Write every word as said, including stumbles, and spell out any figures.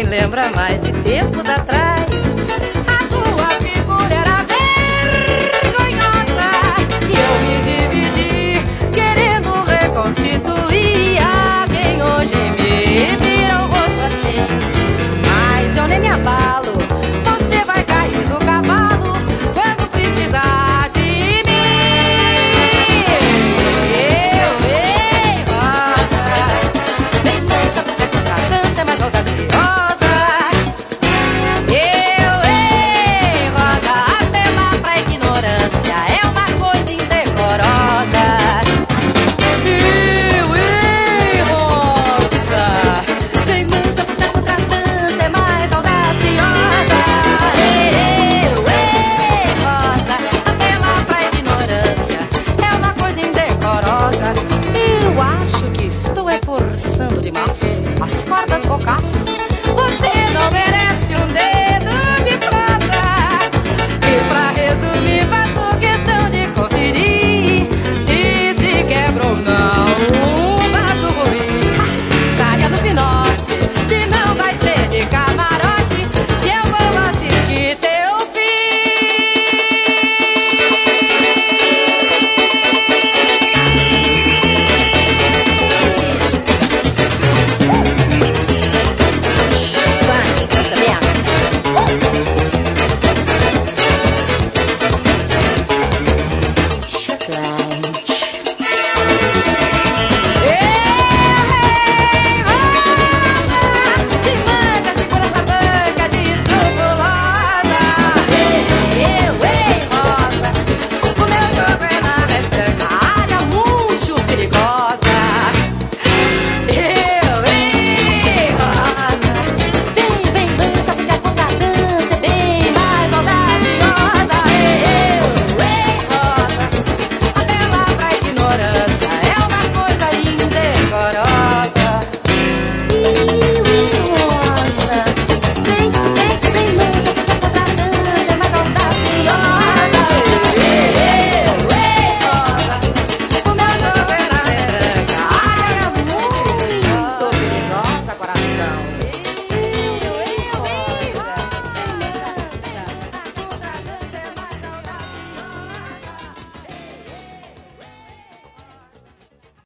lembra mais de tempos atrás. A tua figura era vergonhosa e eu me dividi, querendo reconstituir a quem hoje me vira o rosto assim. Mas eu nem me abalo, você vai cair do cavalo quando precisar de mim. Eu, ei, rosa, bem mansa, você contra a dança, mas audaciosa. Eu, ei, rosa, apelar pra ignorância é uma coisa indecorosa. Eu, ei, rosa, bem mansa, você contra a dança, é mais audaciosa. Eu, ei, rosa, apelar pra ignorância é uma coisa indecorosa. Eu acho que estou é forçando demais as cordas vocais. Você não merece um dedo de prata. E pra resumir, faço questão de conferir se se quebra ou não um vaso ruim. Saia no pinote, se não vai ser de camarote, que eu vou assistir teu fim.